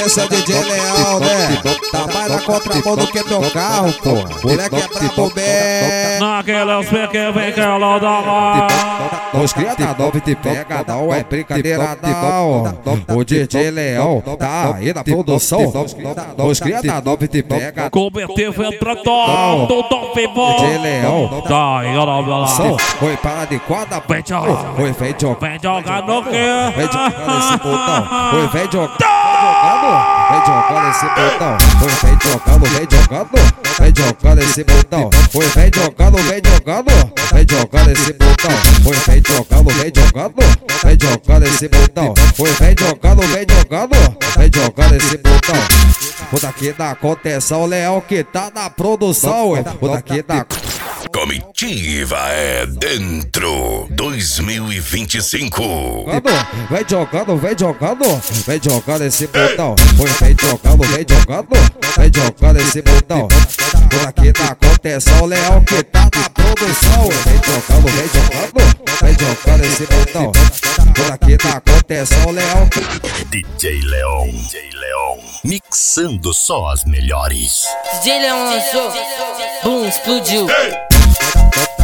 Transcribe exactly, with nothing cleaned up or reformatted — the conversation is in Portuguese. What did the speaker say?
esse é o D J Leão, né? Tá mais na contramão do que meu carro, pô. Ele é que é brabo bem. Naquelas pequenas vem que ela dá. Os cria da nove te pega, não é brincadeira não. O D J Leão tá aí na produção. Os cria da nove te pega. Converteu entra top, do top bom. D J Leão tá aí, olha lá, olha lá. Foi para de quadra, vem jogar. Foi, vem jogar. Vem jogar no quê? Vem jogar nesse botão. Foi, vem jogar. Vem jogando esse botão, foi vem jogando, vem jogando, vem jogando esse botão, foi vem jogando, vem jogando, vem jogando esse botão, foi vem jogando, vem jogando, vem jogando esse botão, foi vem jogando, vem jogando, vem jogando esse botão. O daqui da contenção, o Leão que tá na produção, o daqui da Comitiva é dentro dois mil e vinte e cinco. Vem jogando, vem jogando, vem jogando esse botão. Foi vem jogando, vem jogando, vem jogando esse botão. Por aqui da contenção, o Leão que tá na produção. Vem jogando, vem jogando, vem jogando esse botão. Por aqui da contenção, o Leão. D J Leão, D J Leão, mixando só as melhores. D J Leão lançou, boom, explodiu.